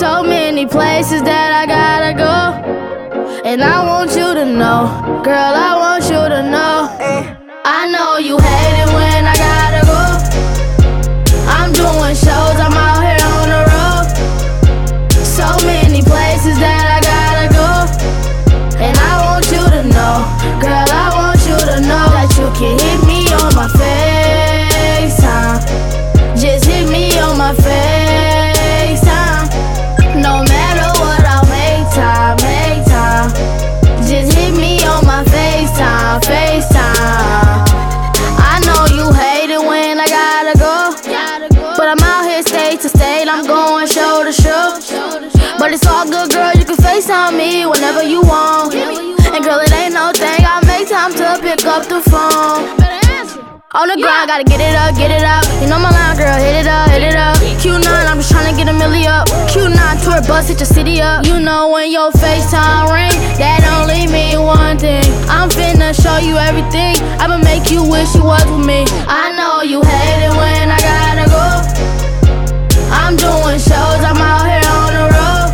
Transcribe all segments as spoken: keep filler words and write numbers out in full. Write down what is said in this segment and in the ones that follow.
So many places that I gotta go, and I want you to know, girl, I want you to know. I know you hate it when I gotta go. I'm doing shows, I'm out here on the road. So many places that I gotta go, and I want you to know, girl, I want you to know that you can hit me on my FaceTime. Just hit me on my FaceTime. No matter what, I'll make time, make time. Just hit me on my FaceTime, FaceTime. I know you hate it when I gotta go, but I'm out here state to state, I'm going show to show. But it's all good, girl, you can FaceTime me whenever you want. And girl, it ain't no thing, I make time to pick up the phone. On the grind, gotta get it up, get it up. You know my line, girl, hit it up, hit it up. Q nine, I'm just tryna get a milli up. Q nine tour bus, hit your city up. You know when your FaceTime ring, that only mean one thing. I'm finna show you everything, I'ma make you wish you was with me. I know you hate it when I gotta go. I'm doing shows, I'm out here on the road.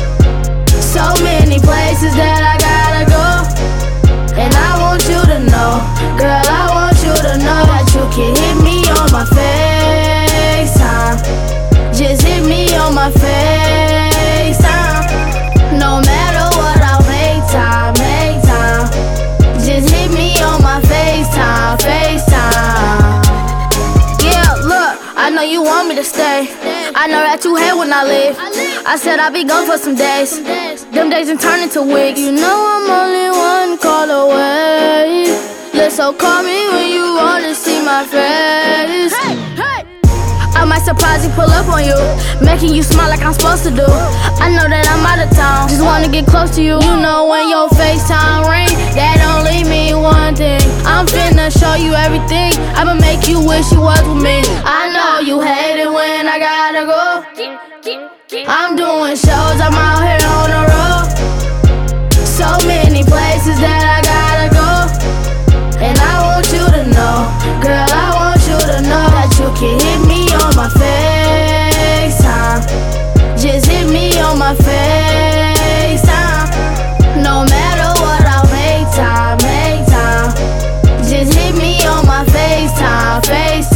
So many places that I gotta go, and I want you to know, girl, I want you to know that you can hit me on my FaceTime. Just hit me on my FaceTime. No matter what, I'll make time, make time. Just hit me on my FaceTime, FaceTime. Yeah, look, I know you want me to stay. I know that you hate when I leave. I said I'll be gone for some days. Them days and turn into weeks. You know I'm only one call away. So call me when you wanna see my face. Hey, hey. I might surprise you, pull up on you, making you smile like I'm supposed to do. I know that I'm out of town, just wanna get close to you. You know when your FaceTime ring, that only mean one thing. I'm finna show you everything, I'ma make you wish you was with me. I know you hate it when I gotta go. I'm doing shows, I'm out here on the road. So many places that I gotta go, and I want you to know, girl, I want you to know that you can hit me on my FaceTime. Just hit me on my FaceTime. No matter what, I'll make time, make time. Just hit me on my FaceTime, FaceTime.